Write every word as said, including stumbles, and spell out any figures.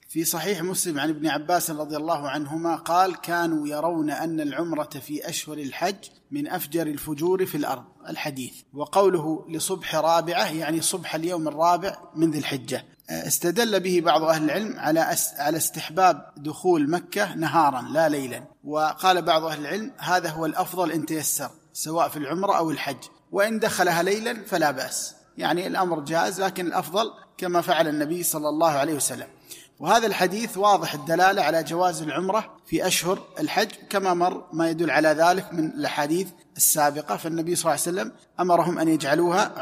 في صحيح مسلم عن ابن عباس رضي الله عنهما قال: كانوا يرون أن العمرة في أشهر الحج من أفجر الفجور في الأرض. الحديث. وقوله لصبح رابعة يعني صبح اليوم الرابع من ذي الحجة. استدل به بعض أهل العلم على على استحباب دخول مكة نهارا لا ليلا، وقال بعض أهل العلم هذا هو الأفضل إن تيسر سواء في العمرة أو الحج، وإن دخلها ليلا فلا بأس، يعني الأمر جائز، لكن الأفضل كما فعل النبي صلى الله عليه وسلم. وهذا الحديث واضح الدلالة على جواز العمرة في أشهر الحج كما مر ما يدل على ذلك من الأحاديث السابقة، فالنبي صلى الله عليه وسلم أمرهم أن يجعلوها